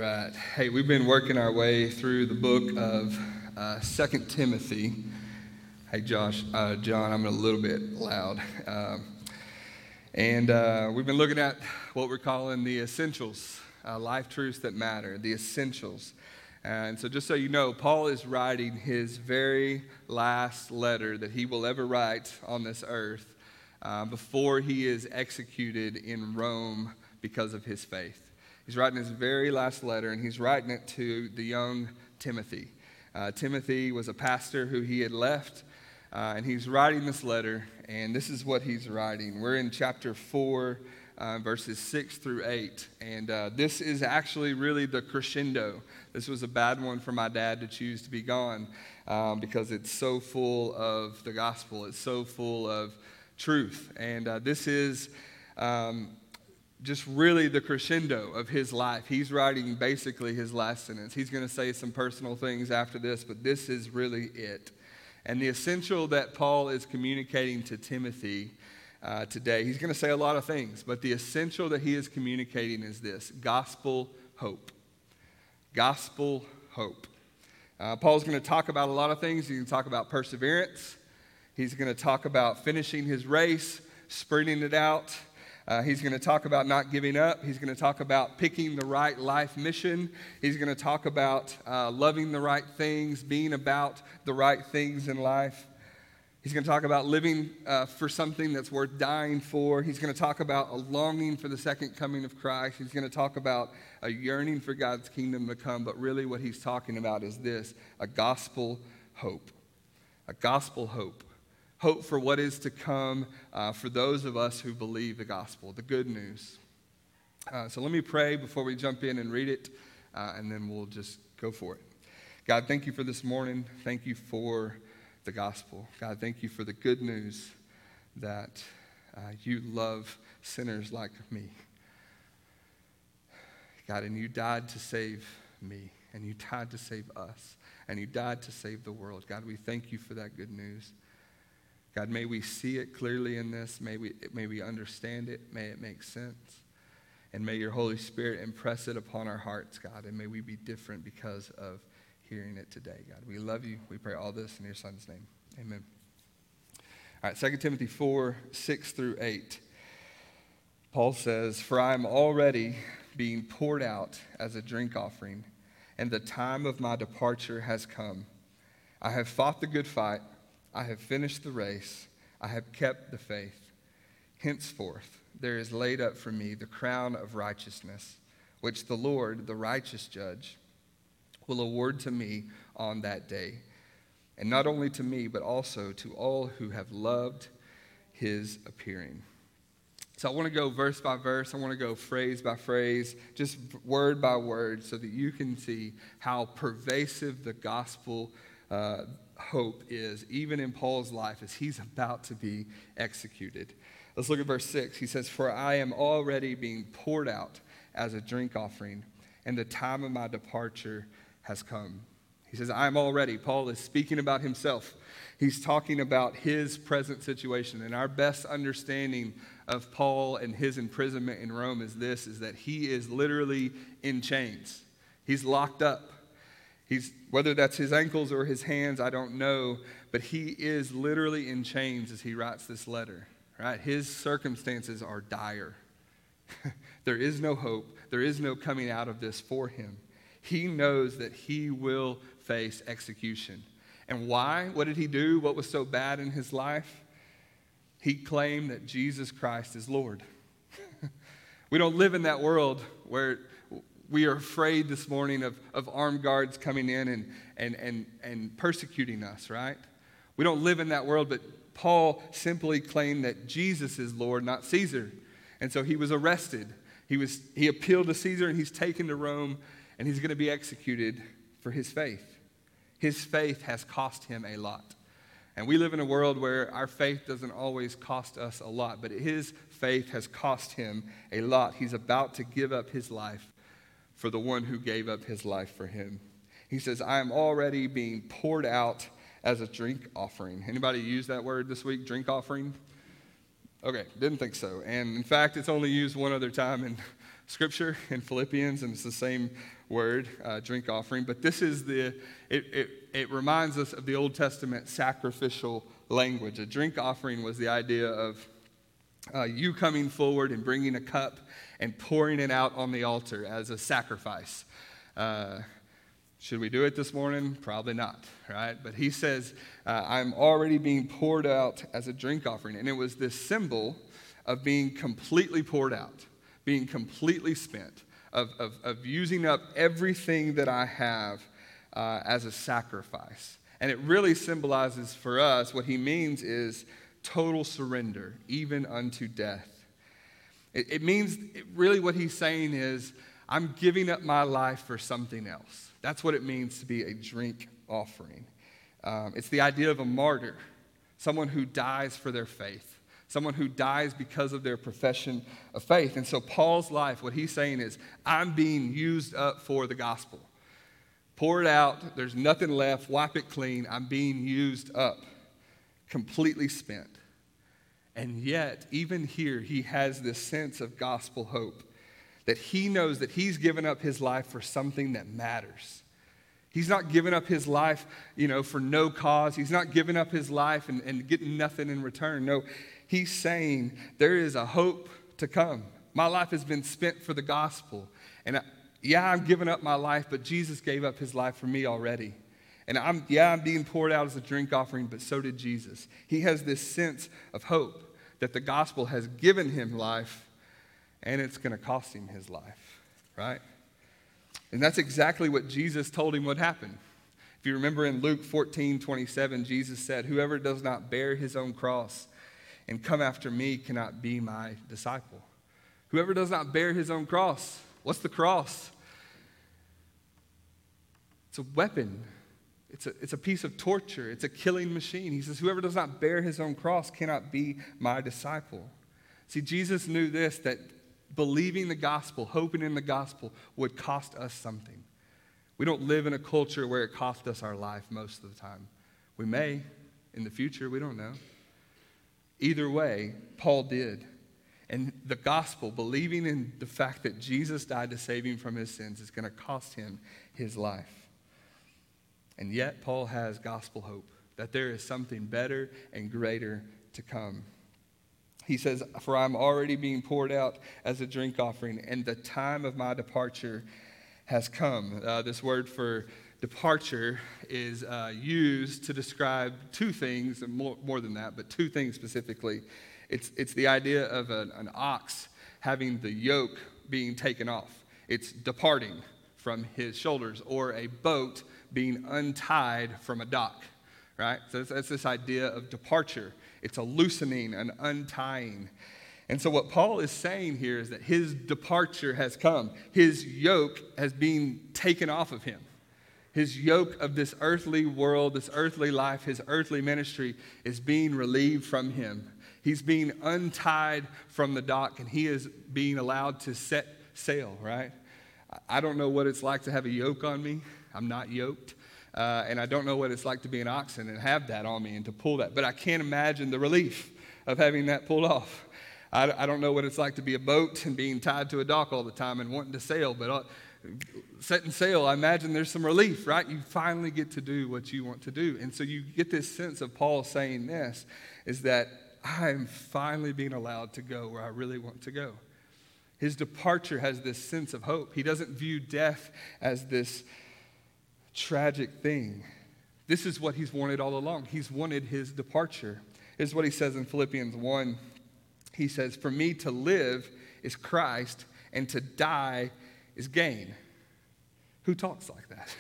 right. Hey, we've been working our way through the book of 2 Timothy. Hey, John, I'm a little bit loud. We've been looking at what we're calling the essentials, life truths that matter, the essentials. And so just so you know, Paul is writing his very last letter that he will ever write on this earth before he is executed in Rome because of his faith. He's writing his very last letter, and he's writing it to the young Timothy. Timothy was a pastor who he had left, and he's writing this letter, and this is what he's writing. We're in chapter 4, verses 6 through 8, and this is actually really the crescendo. This was a bad one for my dad to choose to be gone because it's so full of the gospel. It's so full of truth, and this is just really the crescendo of his life. He's writing basically his last sentence. He's going to say some personal things after this, but this is really it. And the essential that Paul is communicating to Timothy today, he's going to say a lot of things, but the essential that he is communicating is this: gospel hope. Gospel hope. Paul's going to talk about a lot of things. He's going to talk about perseverance. He's going to talk about finishing his race, sprinting it out. He's going to talk about not giving up. He's going to talk about picking the right life mission. He's going to talk about loving the right things, being about the right things in life. He's going to talk about living for something that's worth dying for. He's going to talk about a longing for the second coming of Christ. He's going to talk about a yearning for God's kingdom to come. But really what he's talking about is this: a gospel hope. A gospel hope. Hope for what is to come for those of us who believe the gospel, the good news. So let me pray before we jump in and read it, and then we'll just go for it. God, thank you for this morning. Thank you for the gospel. God, thank you for the good news that you love sinners like me. God, and you died to save me, and you died to save us, and you died to save the world. God, we thank you for that good news. God, may we see it clearly in this. May we understand it. May it make sense. And may your Holy Spirit impress it upon our hearts, God. And may we be different because of hearing it today, God. We love you. We pray all this in your Son's name. Amen. All right, 2 Timothy 4, 6 through 8. Paul says, "For I am already being poured out as a drink offering, and the time of my departure has come. I have fought the good fight. I have finished the race. I have kept the faith. Henceforth, there is laid up for me the crown of righteousness, which the Lord, the righteous judge, will award to me on that day. And not only to me, but also to all who have loved his appearing." So I want to go verse by verse. I want to go phrase by phrase, just word by word, so that you can see how pervasive the gospel hope is, even in Paul's life as he's about to be executed. Let's look at verse 6. He says, "For I am already being poured out as a drink offering, and the time of my departure has come." He says, "I am already." Paul is speaking about himself. He's talking about his present situation. And our best understanding of Paul and his imprisonment in Rome is this, is that he is literally in chains. He's locked up. Whether that's his ankles or his hands, I don't know, but he is literally in chains as he writes this letter, right? His circumstances are dire. There is no hope. There is no coming out of this for him. He knows that he will face execution. And why? What did he do? What was so bad in his life? He claimed that Jesus Christ is Lord. We don't live in that world where we are afraid this morning of armed guards coming in and persecuting us, right? We don't live in that world, but Paul simply claimed that Jesus is Lord, not Caesar. And so he was arrested. He appealed to Caesar, and he's taken to Rome, and he's going to be executed for his faith. His faith has cost him a lot. And we live in a world where our faith doesn't always cost us a lot, but his faith has cost him a lot. He's about to give up his life for the one who gave up his life for him. He says, "I am already being poured out as a drink offering." Anybody use that word this week, drink offering? Okay, didn't think so. And in fact, it's only used one other time in Scripture, in Philippians, and it's the same word, drink offering, but this is it reminds us of the Old Testament sacrificial language. A drink offering was the idea of you coming forward and bringing a cup and pouring it out on the altar as a sacrifice. Should we do it this morning? Probably not, right? But he says, I'm already being poured out as a drink offering. And it was this symbol of being completely poured out, being completely spent, of using up everything that I have as a sacrifice. And it really symbolizes for us, what he means is total surrender, even unto death. It means, really what he's saying is, I'm giving up my life for something else. That's what it means to be a drink offering. It's the idea of a martyr, someone who dies for their faith, someone who dies because of their profession of faith. And so Paul's life, what he's saying is, I'm being used up for the gospel. Pour it out, there's nothing left, wipe it clean, I'm being used up, completely spent. And yet, even here, he has this sense of gospel hope, that he knows that he's given up his life for something that matters. He's not giving up his life, for no cause. He's not giving up his life and getting nothing in return. No, he's saying there is a hope to come. My life has been spent for the gospel. And I'm giving up my life, but Jesus gave up his life for me already. And I'm being poured out as a drink offering, but so did Jesus. He has this sense of hope that the gospel has given him life, and it's going to cost him his life, right? And that's exactly what Jesus told him would happen. If you remember in Luke 14:27, Jesus said, whoever does not bear his own cross and come after me cannot be my disciple. Whoever does not bear his own cross. What's the cross? It's a weapon. It's a piece of torture. It's a killing machine. He says, whoever does not bear his own cross cannot be my disciple. See, Jesus knew this, that believing the gospel, hoping in the gospel would cost us something. We don't live in a culture where it costs us our life most of the time. We may in the future, we don't know. Either way, Paul did. And the gospel, believing in the fact that Jesus died to save him from his sins, is going to cost him his life. And yet, Paul has gospel hope, that there is something better and greater to come. He says, for I'm already being poured out as a drink offering, and the time of my departure has come. This word for departure is used to describe two things, and more than that, but two things specifically. It's the idea of an ox having the yoke being taken off. It's departing from his shoulders, or a boat being untied from a dock, right? So that's this idea of departure. It's a loosening, an untying. And so what Paul is saying here is that his departure has come. His yoke has been taken off of him. His yoke of this earthly world, this earthly life, his earthly ministry is being relieved from him. He's being untied from the dock, and he is being allowed to set sail, right? I don't know what it's like to have a yoke on me. I'm not yoked. And I don't know what it's like to be an oxen and have that on me and to pull that. But I can't imagine the relief of having that pulled off. I don't know what it's like to be a boat and being tied to a dock all the time and wanting to sail. But setting sail, I imagine there's some relief, right? You finally get to do what you want to do. And so you get this sense of Paul saying this, is that I'm finally being allowed to go where I really want to go. His departure has this sense of hope. He doesn't view death as this tragic thing. This is what he's wanted all along. He's wanted his departure. Here's what he says in Philippians 1. He says, for me to live is Christ, and to die is gain. Who talks like that?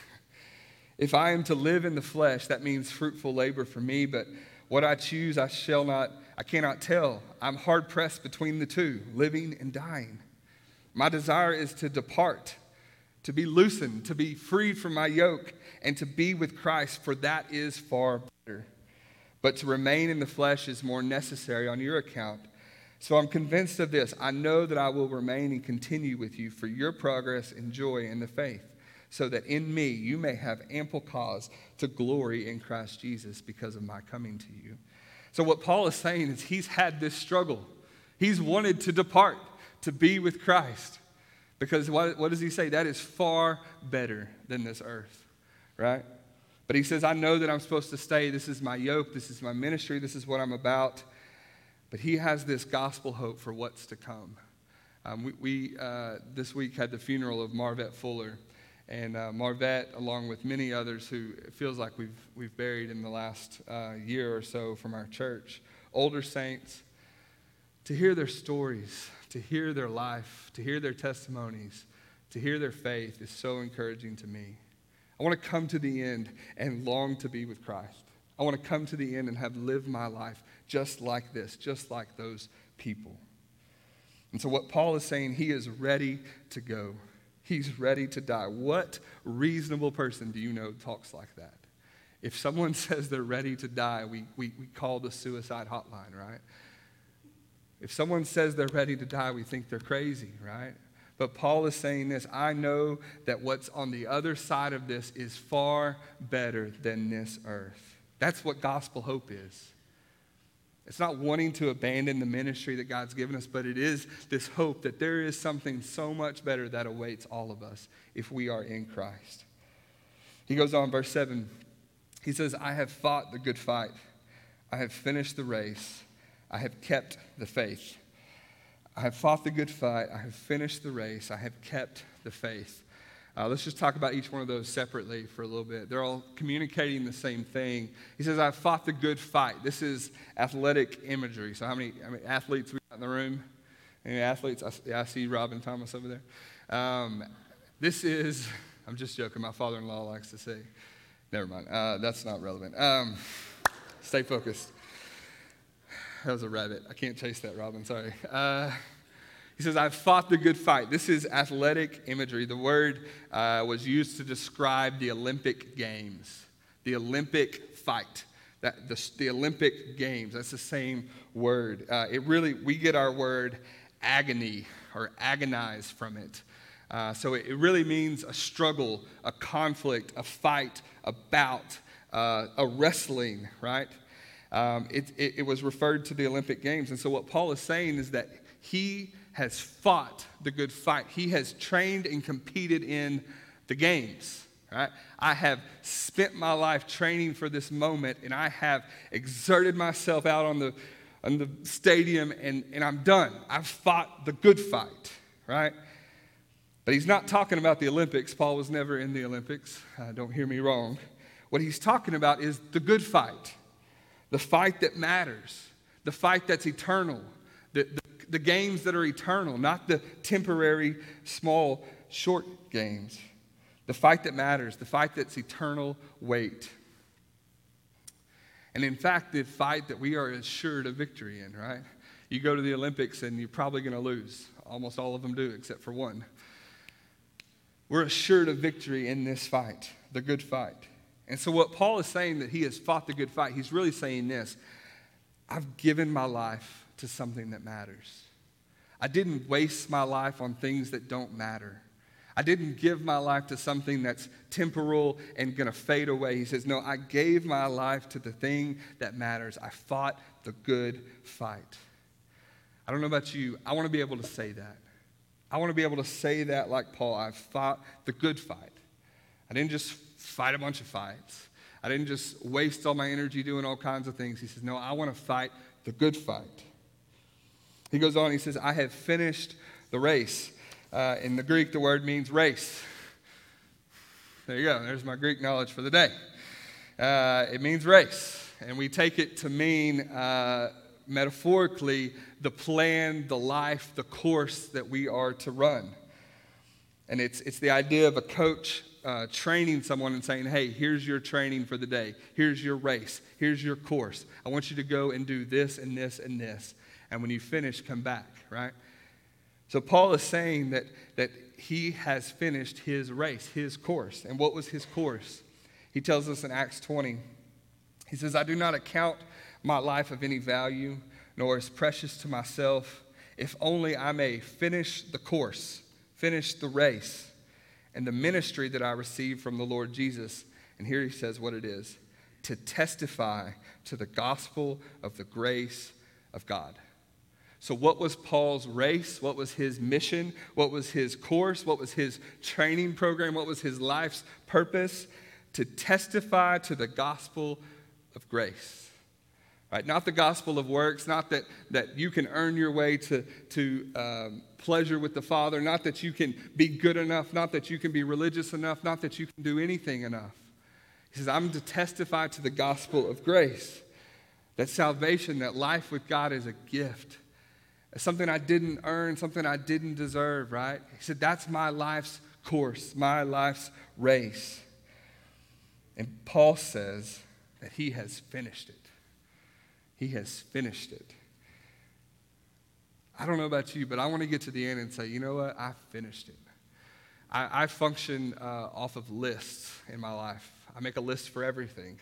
If I am to live in the flesh, that means fruitful labor for me, but what I choose I cannot tell. I'm hard pressed between the two, living and dying. My desire is to depart, to be loosened, to be freed from my yoke, and to be with Christ, for that is far better. But to remain in the flesh is more necessary on your account. So I'm convinced of this. I know that I will remain and continue with you for your progress and joy in the faith, so that in me you may have ample cause to glory in Christ Jesus because of my coming to you. So what Paul is saying is he's had this struggle. He's wanted to depart, to be with Christ. Because what does he say? That is far better than this earth, right? But he says, I know that I'm supposed to stay. This is my yoke. This is my ministry. This is what I'm about. But he has this gospel hope for what's to come. We this week had the funeral of Marvette Fuller. And Marvette, along with many others who it feels like we've buried in the last year or so from our church, older saints, to hear their stories, to hear their life, to hear their testimonies, to hear their faith is so encouraging to me. I want to come to the end and long to be with Christ. I want to come to the end and have lived my life just like this, just like those people. And so what Paul is saying, he is ready to go. He's ready to die. What reasonable person do you know talks like that? If someone says they're ready to die, we call the suicide hotline, right? If someone says they're ready to die, we think they're crazy, right? But Paul is saying this, I know that what's on the other side of this is far better than this earth. That's what gospel hope is. It's not wanting to abandon the ministry that God's given us, but it is this hope that there is something so much better that awaits all of us if we are in Christ. He goes on, verse 7. He says, I have fought the good fight. I have finished the race. I have kept the faith. I have fought the good fight. I have finished the race. I have kept the faith. Let's just talk about each one of those separately for a little bit. They're all communicating the same thing. He says, I've fought the good fight. This is athletic imagery. So how many athletes we got in the room? Any athletes? I see Robin Thomas over there. This is, I'm just joking. My father-in-law likes to say, never mind. That's not relevant. Stay focused. That was a rabbit. I can't chase that, Robin. Sorry. He says, I've fought the good fight. This is athletic imagery. The word was used to describe the Olympic Games, the Olympic fight, the Olympic Games. That's the same word. We get our word agony or agonize from it. So it really means a struggle, a conflict, a fight, a bout, a wrestling, right? It was referred to the Olympic Games. And so what Paul is saying is that he has fought the good fight. He has trained and competed in the games, right? I have spent my life training for this moment, and I have exerted myself out on the stadium, and I'm done. I've fought the good fight, right? But he's not talking about the Olympics. Paul was never in the Olympics. Don't hear me wrong. What he's talking about is the good fight, the fight that matters, the fight that's eternal, the games that are eternal, not the temporary, small, short games. The fight that matters, the fight that's eternal weight. And in fact, the fight that we are assured of victory in, right? You go to the Olympics and you're probably going to lose. Almost all of them do, except for one. We're assured of victory in this fight, the good fight. And so what Paul is saying, that he has fought the good fight, he's really saying this: I've given my life to something that matters. I didn't waste my life on things that don't matter. I didn't give my life to something that's temporal and going to fade away. He says, no, I gave my life to the thing that matters. I fought the good fight. I don't know about you. I want to be able to say that. I want to be able to say that like Paul. I fought the good fight. I didn't just fight a bunch of fights. I didn't just waste all my energy doing all kinds of things. He says, no, I want to fight the good fight. He goes on, he says, I have finished the race. In the Greek, the word means race. There you go. There's my Greek knowledge for the day. It means race. And we take it to mean, metaphorically, the plan, the life, the course that we are to run. And it's the idea of a coach training someone and saying, hey, here's your training for the day. Here's your race. Here's your course. I want you to go and do this and this and this. And when you finish, come back, right? So Paul is saying that he has finished his race, his course. And what was his course? He tells us in Acts 20. He says, I do not account my life of any value, nor as precious to myself, if only I may finish the course, finish the race, and the ministry that I received from the Lord Jesus. And here he says what it is: to testify to the gospel of the grace of God. So what was Paul's race? What was his mission? What was his course? What was his training program? What was his life's purpose? To testify to the gospel of grace. Right? Not the gospel of works, not that you can earn your way to pleasure with the Father, not that you can be good enough, not that you can be religious enough, not that you can do anything enough. He says, I'm to testify to the gospel of grace, that salvation, that life with God is a gift. It's something I didn't earn, something I didn't deserve, right? He said, that's my life's course, my life's race. And Paul says that he has finished it. He has finished it. I don't know about you, but I want to get to the end and say, you know what? I finished it. I function off of lists in my life. I make a list for everything.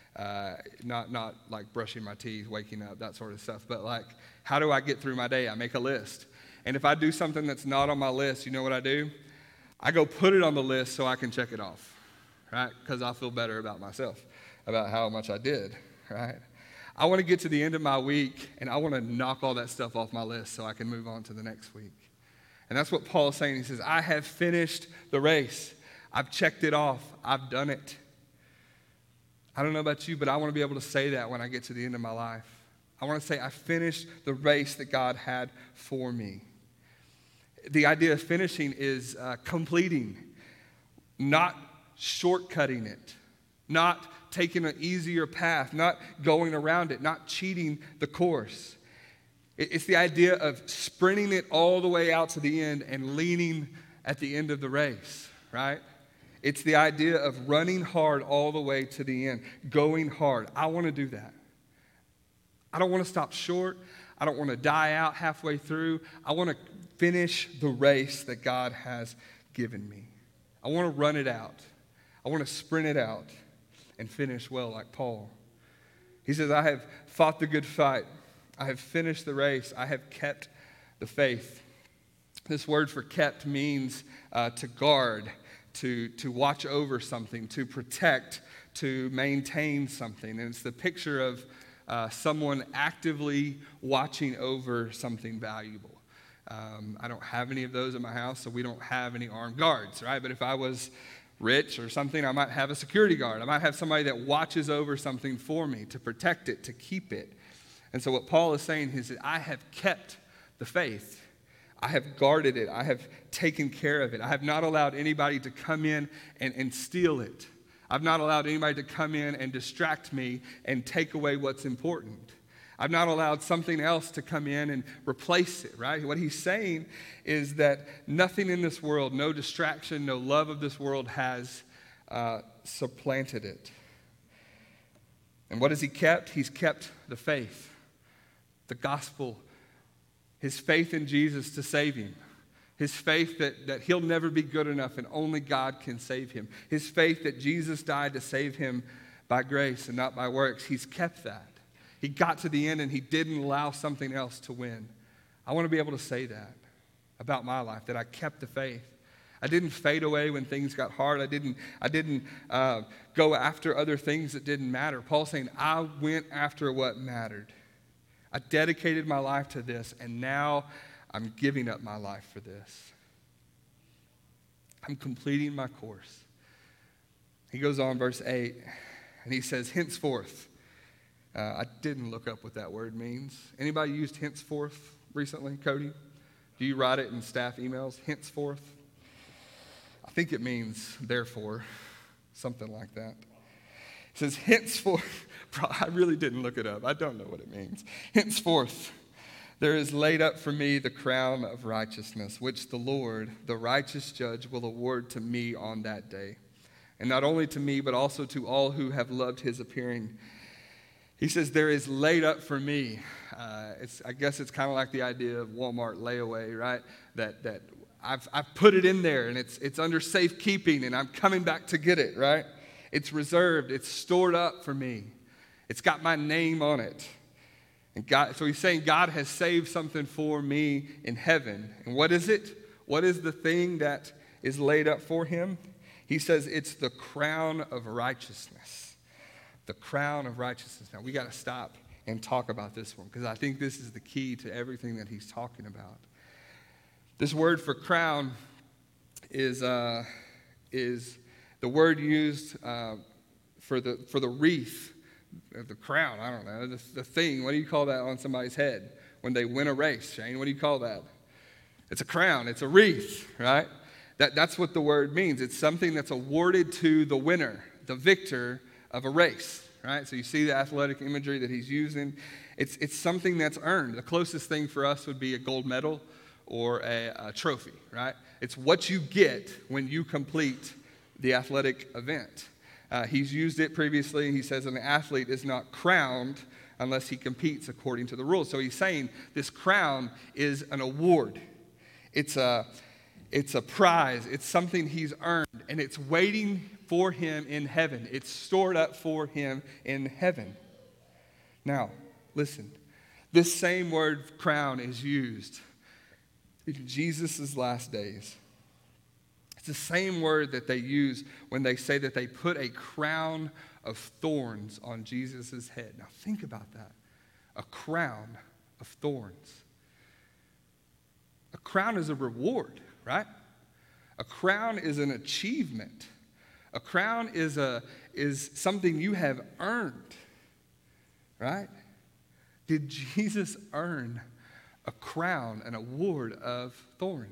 Not like brushing my teeth, waking up, that sort of stuff, but like, how do I get through my day? I make a list. And if I do something that's not on my list, you know what I do? I go put it on the list so I can check it off, right? Because I feel better about myself, about how much I did, right? I want to get to the end of my week, and I want to knock all that stuff off my list so I can move on to the next week. And that's what Paul's saying. He says, I have finished the race. I've checked it off. I've done it. I don't know about you, but I want to be able to say that when I get to the end of my life. I want to say I finished the race that God had for me. The idea of finishing is completing, not shortcutting it, not taking an easier path, not going around it, not cheating the course. It's the idea of sprinting it all the way out to the end and leaning at the end of the race, right? It's the idea of running hard all the way to the end, going hard. I want to do that. I don't want to stop short. I don't want to die out halfway through. I want to finish the race that God has given me. I want to run it out. I want to sprint it out and finish well like Paul. He says, I have fought the good fight. I have finished the race. I have kept the faith. This word for kept means to guard, to watch over something, to protect, to maintain something. And it's the picture of someone actively watching over something valuable. I don't have any of those in my house, so we don't have any armed guards, right? But if I was rich or something, I might have a security guard. I might have somebody that watches over something for me to protect it, to keep it. And so what Paul is saying is that I have kept the faith. I have guarded it. I have taken care of it. I have not allowed anybody to come in and steal it. I've not allowed anybody to come in and distract me and take away what's important. I've not allowed something else to come in and replace it, right? What he's saying is that nothing in this world, no distraction, no love of this world has supplanted it. And what has he kept? He's kept the faith, the gospel, his faith in Jesus to save him. His faith that he'll never be good enough and only God can save him. His faith that Jesus died to save him by grace and not by works. He's kept that. He got to the end and he didn't allow something else to win. I want to be able to say that about my life, that I kept the faith. I didn't fade away when things got hard. I didn't go after other things that didn't matter. Paul's saying, I went after what mattered. I dedicated my life to this, and now I'm giving up my life for this. I'm completing my course. He goes on, verse 8, and he says, henceforth. I didn't look up what that word means. Anybody used henceforth recently, Cody? Do you write it in staff emails? Henceforth? I think it means therefore, something like that. It says, henceforth. I really didn't look it up. I don't know what it means. Henceforth, there is laid up for me the crown of righteousness, which the Lord, the righteous judge, will award to me on that day. And not only to me, but also to all who have loved his appearing. He says, there is laid up for me. I guess it's kind of like the idea of Walmart layaway, right? That I've put it in there, and it's under safekeeping, and I'm coming back to get it, right? It's reserved. It's stored up for me. It's got my name on it. And God, so he's saying God has saved something for me in heaven. And what is it? What is the thing that is laid up for him? He says it's the crown of righteousness. The crown of righteousness. Now, we got to stop and talk about this one, because I think this is the key to everything that he's talking about. This word for crown is the word used for the wreath, the crown, I don't know, the thing. What do you call that on somebody's head when they win a race, Shane? What do you call that? It's a crown. It's a wreath, right? That's what the word means. It's something that's awarded to the winner, the victor of a race, right? So you see the athletic imagery that he's using. It's something that's earned. The closest thing for us would be a gold medal or a trophy, right? It's what you get when you complete the athletic event. He's used it previously. He says an athlete is not crowned unless he competes according to the rules. So he's saying this crown is an award. It's a prize. It's something he's earned, and it's waiting for him in heaven. It's stored up for him in heaven. Now, listen. This same word crown is used in Jesus' last days. It's the same word that they use when they say that they put a crown of thorns on Jesus' head. Now think about that. A crown of thorns. A crown is a reward, right? A crown is an achievement. A crown is something you have earned, right? Did Jesus earn a crown, an award of thorns?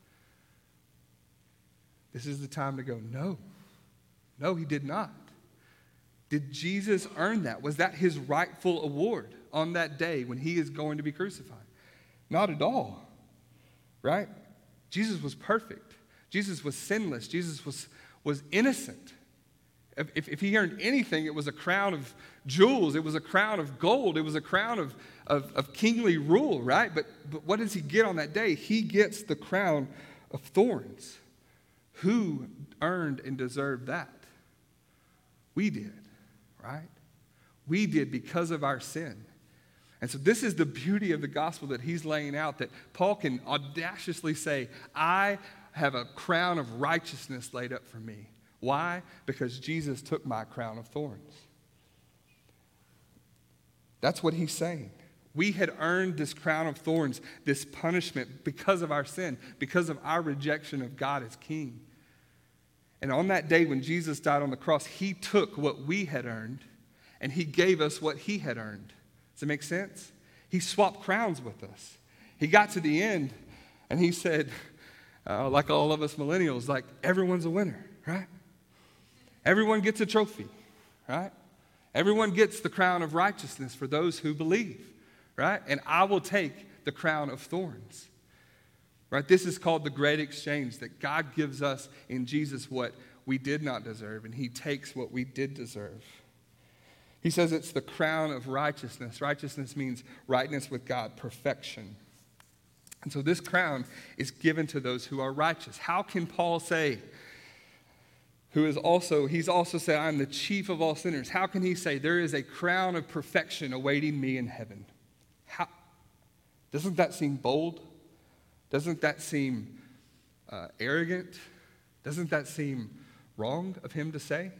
This is the time to go, no. No, he did not. Did Jesus earn that? Was that his rightful award on that day when he is going to be crucified? Not at all, right? Jesus was perfect. Jesus was sinless. Jesus was innocent. If he earned anything, it was a crown of jewels. It was a crown of gold. It was a crown of kingly rule, right? But what does he get on that day? He gets the crown of thorns. Who earned and deserved that? We did, right? We did because of our sin. And so this is the beauty of the gospel that he's laying out, that Paul can audaciously say, I have a crown of righteousness laid up for me. Why? Because Jesus took my crown of thorns. That's what he's saying. We had earned this crown of thorns, this punishment because of our sin, because of our rejection of God as king. And on that day when Jesus died on the cross, he took what we had earned and he gave us what he had earned. Does it make sense? He swapped crowns with us. He got to the end and he said, like all of us millennials, like everyone's a winner, right? Everyone gets a trophy, right? Everyone gets the crown of righteousness for those who believe, right? And I will take the crown of thorns. Right? This is called the great exchange, that God gives us in Jesus what we did not deserve, and he takes what we did deserve. He says it's the crown of righteousness. Righteousness means rightness with God, perfection. And so this crown is given to those who are righteous. How can Paul say, he's also said, I'm the chief of all sinners. How can he say there is a crown of perfection awaiting me in heaven? How? Doesn't that seem bold? Doesn't that seem arrogant? Doesn't that seem wrong of him to say?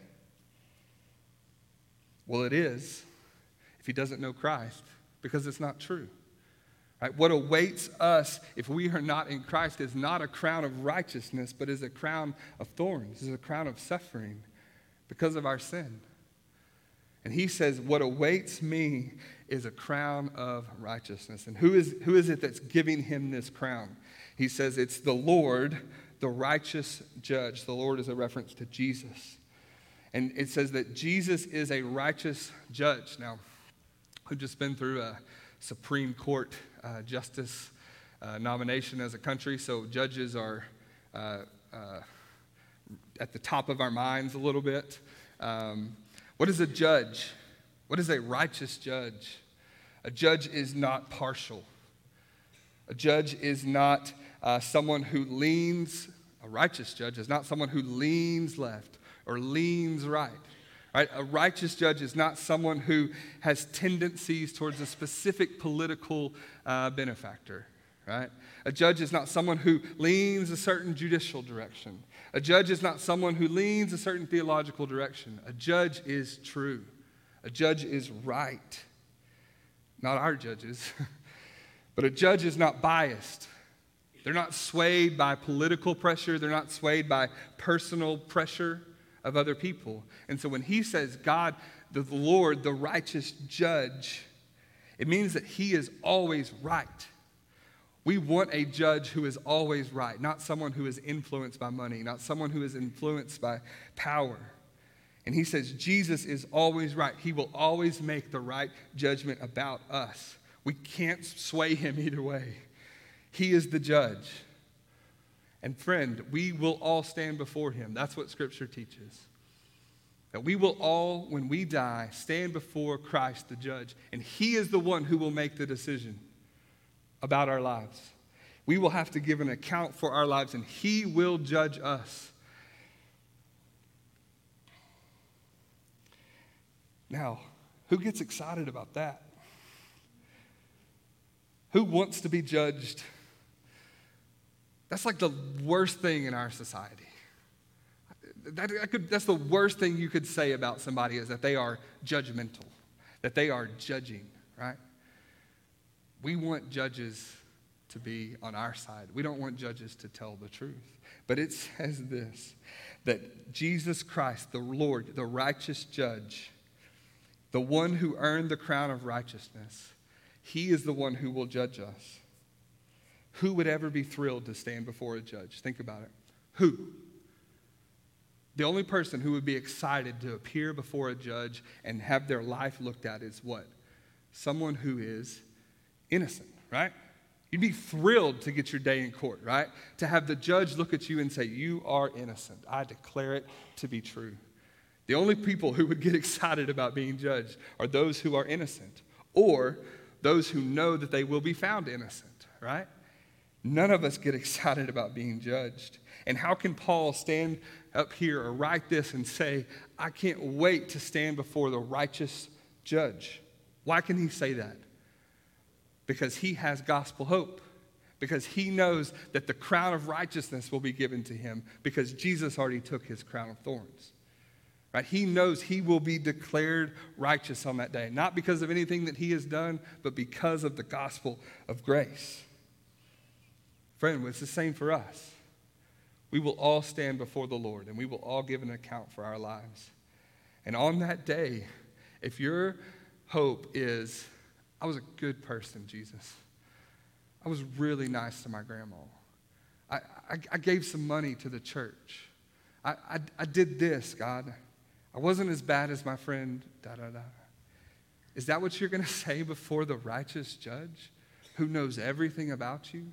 Well, it is if he doesn't know Christ, because it's not true. Right? What awaits us if we are not in Christ is not a crown of righteousness, but is a crown of thorns, is a crown of suffering because of our sin. And he says, what awaits me is a crown of righteousness. And who is it that's giving him this crown? He says it's the Lord, the righteous judge. The Lord is a reference to Jesus. And it says that Jesus is a righteous judge. Now, we've just been through a Supreme Court justice nomination as a country, so judges are at the top of our minds a little bit. What is a judge? What is a righteous judge? A judge is not partial. A judge is not someone who leans, a righteous judge is not someone who leans left or leans right. Right? A righteous judge is not someone who has tendencies towards a specific political benefactor. Right? A judge is not someone who leans a certain judicial direction. A judge is not someone who leans a certain theological direction. A judge is true. A judge is right. not our judges. But a judge is not biased. They're not swayed by political pressure. They're not swayed by personal pressure of other people. And so when he says God, the Lord, the righteous judge, it means that he is always right. We want a judge who is always right, not someone who is influenced by money, not someone who is influenced by power. And he says Jesus is always right. He will always make the right judgment about us. We can't sway him either way. He is the judge. And friend, we will all stand before him. That's what Scripture teaches. That we will all, when we die, stand before Christ the judge. And he is the one who will make the decision about our lives. We will have to give an account for our lives, and he will judge us. Now, who gets excited about that? Who wants to be judged? That's like the worst thing in our society. That's the worst thing you could say about somebody, is that they are judgmental, that they are judging, right? We want judges to be on our side. We don't want judges to tell the truth. But it says this, that Jesus Christ, the Lord, the righteous judge, the one who earned the crown of righteousness, he is the one who will judge us. Who would ever be thrilled to stand before a judge? Think about it. Who? The only person who would be excited to appear before a judge and have their life looked at is what? Someone who is innocent, right? You'd be thrilled to get your day in court, right? To have the judge look at you and say, you are innocent. I declare it to be true. The only people who would get excited about being judged are those who are innocent, or those who know that they will be found innocent, right? None of us get excited about being judged. And how can Paul stand up here or write this and say, I can't wait to stand before the righteous judge? Why can he say that? Because he has gospel hope. Because he knows that the crown of righteousness will be given to him, because Jesus already took his crown of thorns. Right? He knows he will be declared righteous on that day, not because of anything that he has done, but because of the gospel of grace. Friend, it's the same for us. We will all stand before the Lord, and we will all give an account for our lives. And on that day, if your hope is, I was a good person, Jesus. I was really nice to my grandma. I gave some money to the church. I did this, God. I wasn't as bad as my friend, da-da-da. Is that what you're going to say before the righteous judge who knows everything about you?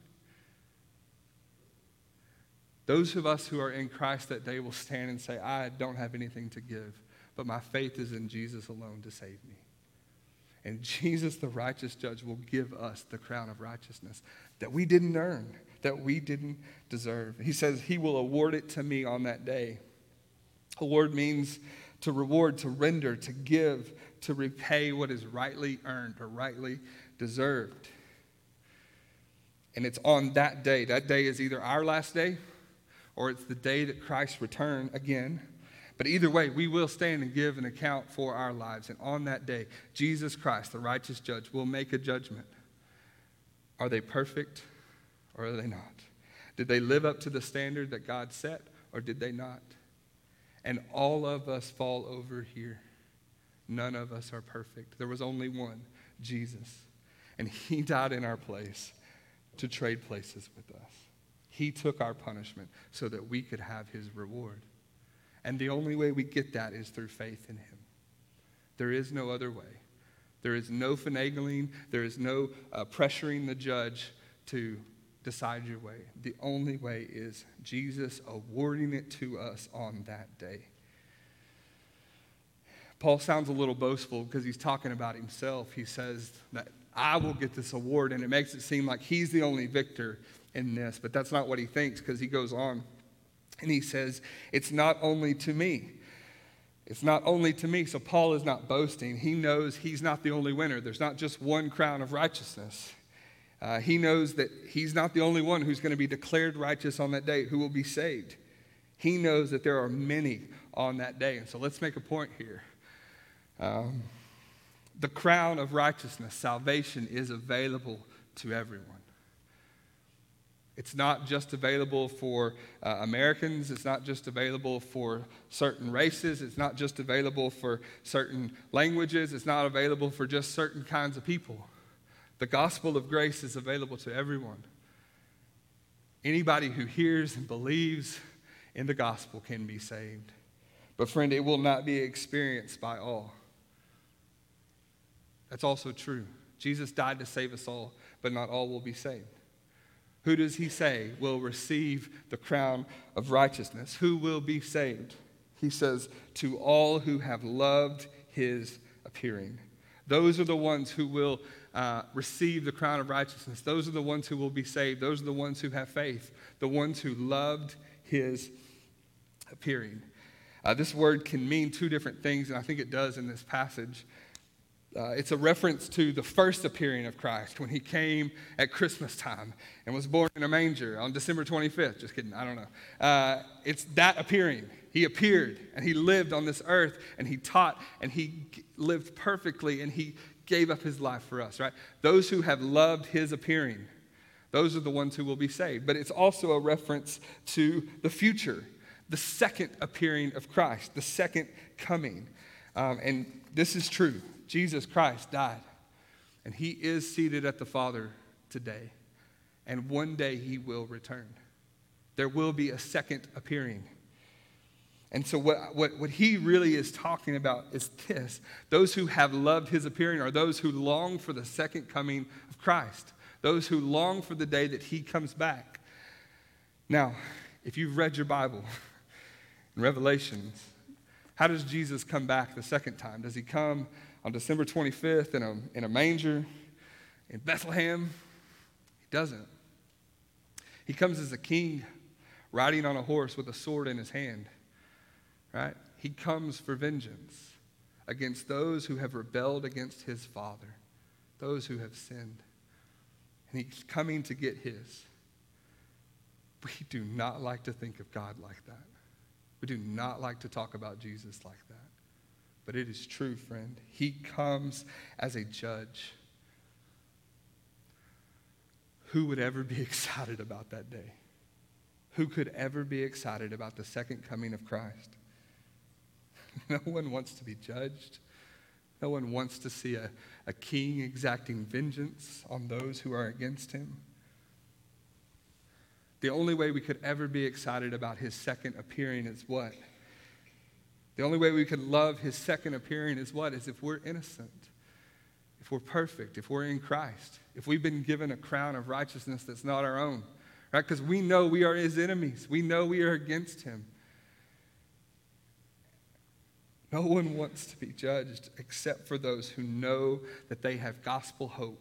Those of us who are in Christ that day will stand and say, I don't have anything to give, but my faith is in Jesus alone to save me. And Jesus, the righteous judge, will give us the crown of righteousness that we didn't earn, that we didn't deserve. He says he will award it to me on that day. Award means to reward, to render, to give, to repay what is rightly earned or rightly deserved. And it's on that day. That day is either our last day or it's the day that Christ returns again. But either way, we will stand and give an account for our lives. And on that day, Jesus Christ, the righteous judge, will make a judgment. Are they perfect or are they not? Did they live up to the standard that God set or did they not? And all of us fall over here. None of us are perfect. There was only one, Jesus. And he died in our place to trade places with us. He took our punishment so that we could have his reward. And the only way we get that is through faith in him. There is no other way. There is no finagling. There is no pressuring the judge to decide your way. The only way is Jesus awarding it to us on that day. Paul sounds a little boastful because he's talking about himself. He says that I will get this award, and it makes it seem like he's the only victor in this. But that's not what he thinks, because he goes on and he says, it's not only to me. It's not only to me. So Paul is not boasting. He knows he's not the only winner. There's not just one crown of righteousness. He knows that he's not the only one who's going to be declared righteous on that day, who will be saved. He knows that there are many on that day. And so let's make a point here. the crown of righteousness, salvation, is available to everyone. It's not just available for Americans. It's not just available for certain races. It's not just available for certain languages. It's not available for just certain kinds of people. The gospel of grace is available to everyone. Anybody who hears and believes in the gospel can be saved. But friend, it will not be experienced by all. That's also true. Jesus died to save us all, but not all will be saved. Who does he say will receive the crown of righteousness? Who will be saved? He says, to all who have loved his appearing. Those are the ones who will receive the crown of righteousness. Those are the ones who will be saved. Those are the ones who have faith. The ones who loved his appearing. This word can mean two different things, and I think it does in this passage. It's a reference to the first appearing of Christ when he came at Christmas time and was born in a manger on December 25th. Just kidding, I don't know. It's that appearing. He appeared and he lived on this earth and he taught and he lived perfectly and he gave up his life for us, right? Those who have loved his appearing, those are the ones who will be saved. But it's also a reference to the future, the second appearing of Christ, the second coming. And this is true. Jesus Christ died, and he is seated at the Father today, and one day he will return. There will be a second appearing. And so what he really is talking about is this. Those who have loved his appearing are those who long for the second coming of Christ, those who long for the day that he comes back. Now, if you've read your Bible in Revelations, how does Jesus come back the second time? Does he come on December 25th in a manger in Bethlehem? He doesn't. He comes as a king riding on a horse with a sword in his hand, right? He comes for vengeance against those who have rebelled against his Father, those who have sinned. And he's coming to get his. We do not like to think of God like that. We do not like to talk about Jesus like that. But it is true, friend. He comes as a judge. Who would ever be excited about that day? Who could ever be excited about the second coming of Christ? No one wants to be judged. No one wants to see a king exacting vengeance on those who are against him. The only way we could ever be excited about his second appearing is what? The only way we could love his second appearing is what? Is if we're innocent, if we're perfect, if we're in Christ, if we've been given a crown of righteousness that's not our own, right? Because we know we are his enemies. We know we are against him. No one wants to be judged except for those who know that they have gospel hope.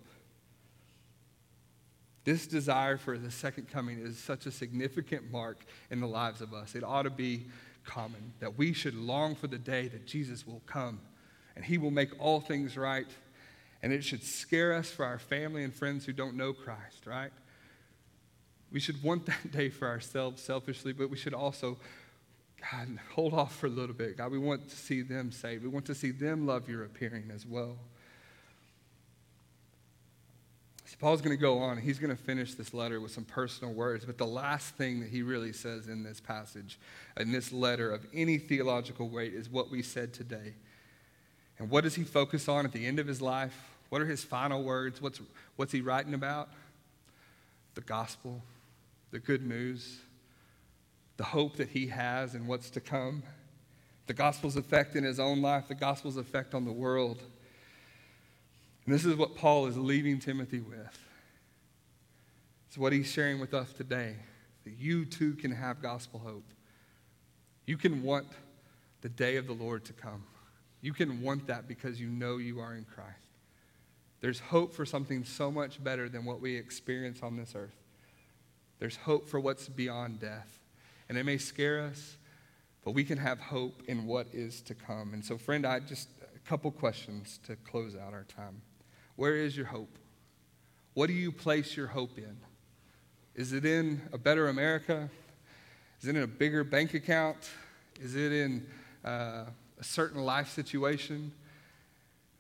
This desire for the second coming is such a significant mark in the lives of us. It ought to be common that we should long for the day that Jesus will come and he will make all things right. And it should scare us for our family and friends who don't know Christ, right? We should want that day for ourselves selfishly, but we should also, God, hold off for a little bit. God, we want to see them saved. We want to see them love your appearing as well. So Paul's going to go on. He's going to finish this letter with some personal words. But the last thing that he really says in this passage, in this letter of any theological weight, is what we said today. And what does he focus on at the end of his life? What are his final words? What's he writing about? The gospel, the good news, the hope that he has and what's to come. The gospel's effect in his own life, the gospel's effect on the world. And this is what Paul is leaving Timothy with. It's what he's sharing with us today, that you too can have gospel hope. You can want the day of the Lord to come. You can want that because you know you are in Christ. There's hope for something so much better than what we experience on this earth. There's hope for what's beyond death. And it may scare us, but we can have hope in what is to come. And so, friend, a couple questions to close out our time. Where is your hope? What do you place your hope in? Is it in a better America? Is it in a bigger bank account? Is it in a certain life situation?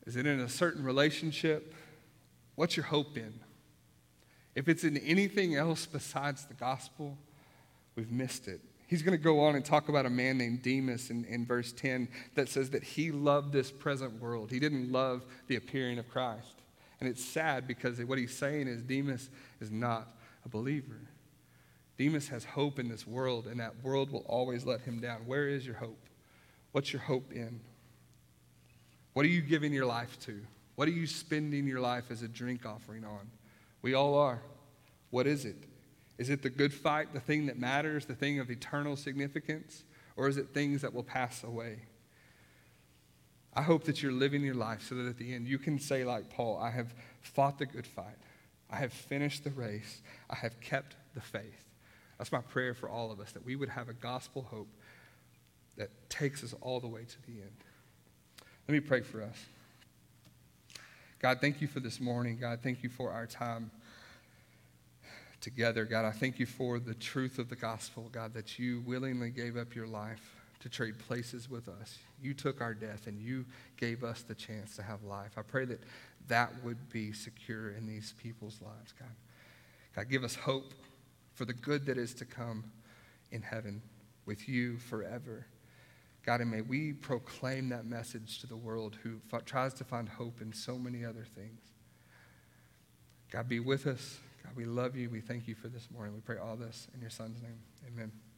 Is it in a certain relationship? What's your hope in? If it's in anything else besides the gospel, we've missed it. He's going to go on and talk about a man named Demas in verse 10 that says that he loved this present world. He didn't love the appearing of Christ. And it's sad because what he's saying is Demas is not a believer. Demas has hope in this world, and that world will always let him down. Where is your hope? What's your hope in? What are you giving your life to? What are you spending your life as a drink offering on? We all are. What is it? Is it the good fight, the thing that matters, the thing of eternal significance? Or is it things that will pass away? I hope that you're living your life so that at the end you can say like Paul, I have fought the good fight. I have finished the race. I have kept the faith. That's my prayer for all of us, that we would have a gospel hope that takes us all the way to the end. Let me pray for us. God, thank you for this morning. God, thank you for our time together. God, I thank you for the truth of the gospel, God, that you willingly gave up your life to trade places with us. You took our death and you gave us the chance to have life. I pray that that would be secure in these people's lives, God. God, give us hope for the good that is to come in heaven with you forever. God, and may we proclaim that message to the world who tries to find hope in so many other things. God, be with us. God, we love you. We thank you for this morning. We pray all this in your son's name. Amen.